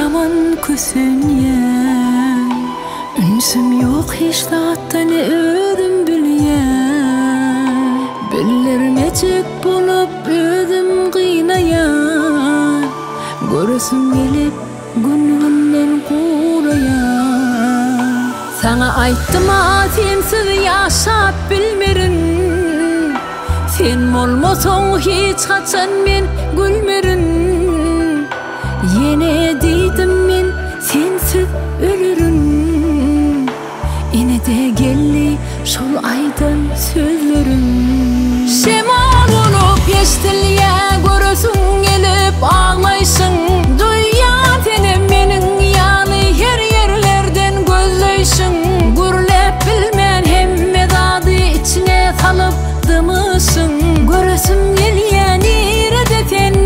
yaman kösünýän. Ünsüm ýok hiç zatdan özüm bilýän. Billermejek bolup özüm gynayýan. Göresim gelip gününden guraýan. Sana aýtdyma sensiz ýaşap bilmerin. Sen bolmasaň hiç haçan men gülmerin. Yine diýdim men sensiz ölürüm. Ine de geldi şol aýdan sözlerim. Şemal bolup eşdilýär göresin gelip ağlaýsyň. Duýýan tenem meniň ýaly her ýerlerden gözleýsyň. Gürlep bilmän hemme zady içine salyp dymysyň. Göresim gelýär nirede sen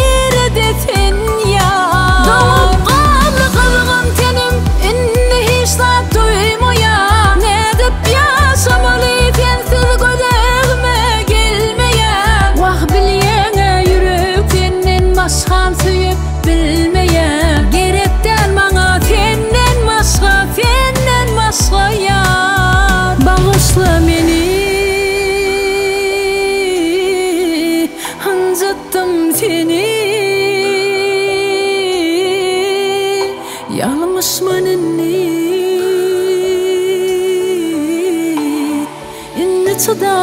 ýa. Dolup galdy kızgın tenim inni hiç zat duýmaýar. Nedip ýaşamaly sensiz gözegime gelmeýär. Wah bilýäňe ýürek senden başgam süýüp bilmeýär. Gerekden maňa senden başga ýar. Bagyşla meni anjatdym seni. Yalmışman inni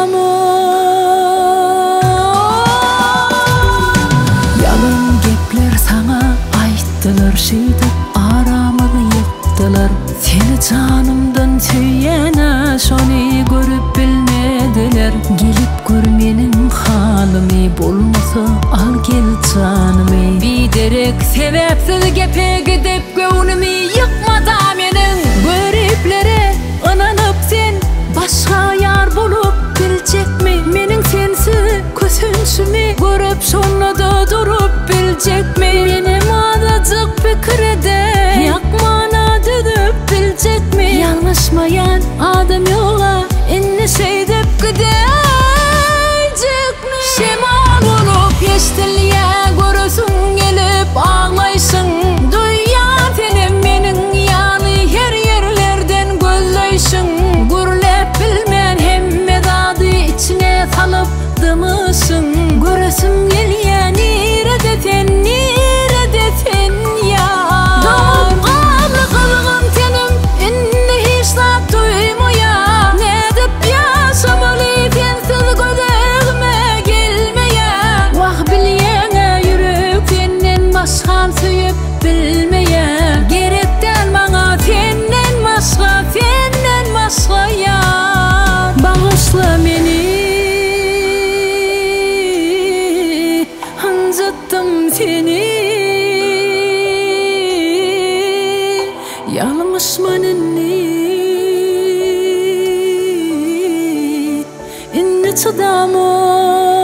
çydamam. Yalan gepler sana aýtdylar, şeýdip aramyny ýykdylar. Seni canımdan süýýän şony görüp bilmediler. Gelip gör meniň halymy, bolmasa al gel janymy. Biderek sebepsiz gepe gidip göwnümi ýykmada meniň. Göreplere ynanyp sen başga ýar bolup biljekmi? Meniň sensiz kösünçümi görüp şonu da durup biljekmi? Benim adajyk pikirde ýakmana düdüp biljekmi? Ýalňyşmaýan adam ýola inni şeýdip gidejekmi? Şemal bolup eşdilýär göresin gelip ağlaýsyň. Duýýan tenem meniň ýaly her ýerlerden gözleýsyň. Gürlep bilmän hemme zady içine salyp dymysyň. Göresim gelýär nirede sen ýa. Dolup galdy kızgın tenim inni hiç zat duýmaýar. Nedip ýaşamaly sensiz gözegime gelmeýär. Wah bilýäňe ýürek senden başgam süýüp bilmeýär. Gerekden maňa senden başga ýar. Bagyşla meni anjatdym seni. Yalmışman inni çydamam.